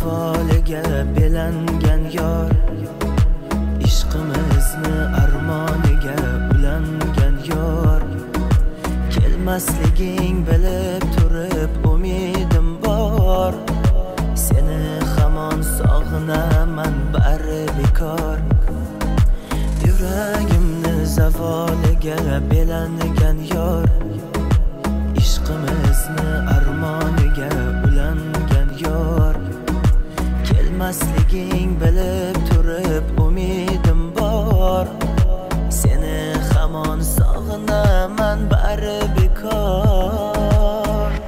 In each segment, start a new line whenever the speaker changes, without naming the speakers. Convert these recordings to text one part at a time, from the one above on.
zavoliga belangan yor, ishqimizni armoniga ulangan yor. Kelmasliging bilib turib umidim bor, seni hamon sog'inaman bari bekor. Yuragimni zavoliga belangan yor, ishqimizni armoniga ulangan yor. Kelmasliging bilib turib umidim bor, seni hamon sog'inaman bari bekor.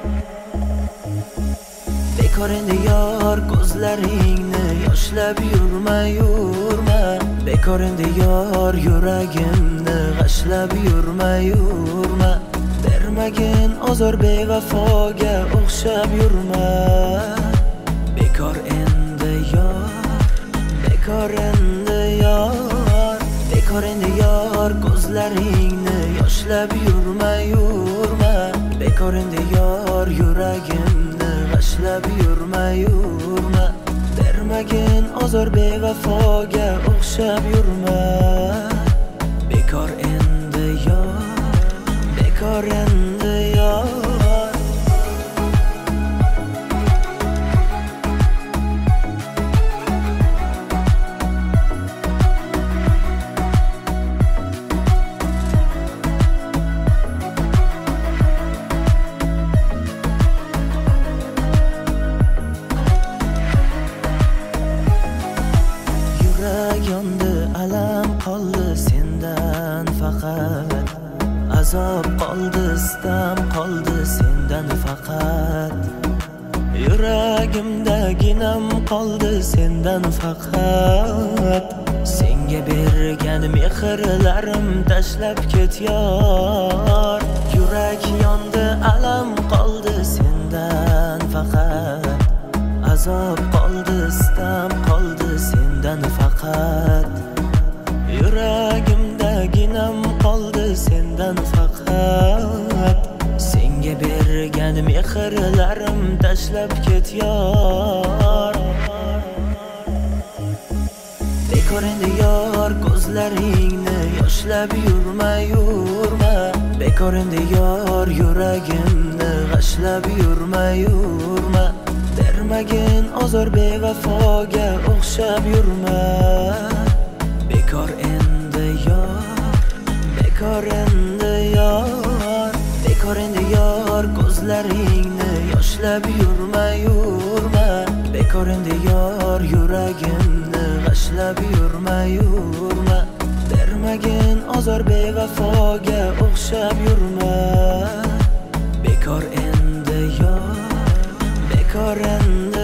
Bekor endi yor, ko'zlaringni yoshlab yurma, yurma. Bekor endi yor, yuragimni g'ashlab yurma, yurma. Bermagin ozor bevafoga o'xshab yurma. Bekor endi yor, bekor endi yor, bekor endi yor, ko'zlaringni yoshlab yurma, yurma. Bekor endi yor, yuragimni g'ashlab yurma, yurma. Bermagin ozor bevafoga o'xshab yurma. Bekor endi yor, bekor endi yor. Yondi alam qoldi sendan faqat, azob qoldi, istam qoldi sendan faqat. Yuragimda ginam qoldi sendan faqat. Senga bergan mehrlarim tashlab ketyor. Yurak yondi alam qoldi sendan faqat, azob qoldi, istam qoldi sendan faqat. Yuragimda ginam qoldi sendan faqat. Senga bergan mehrlarim tashlab ketyor. Bekor endi yor, ko'zlaringni yoshlab yurma, yurma. Bekor endi yor, yuragimni g'ashlab yurma, yurma. Bermagin ozor bevafoga o'xshab yurma. Bekor endi yor, bekor endi yor, bekor endi yor, ko'zlaringni yoshlab yurma, yurma. Bekor endi yor, yuragimni g'ashlab yurma, yurma. Bermagin ozor bevafoga o'xshab yurma. Bekor endi yor, bekor endi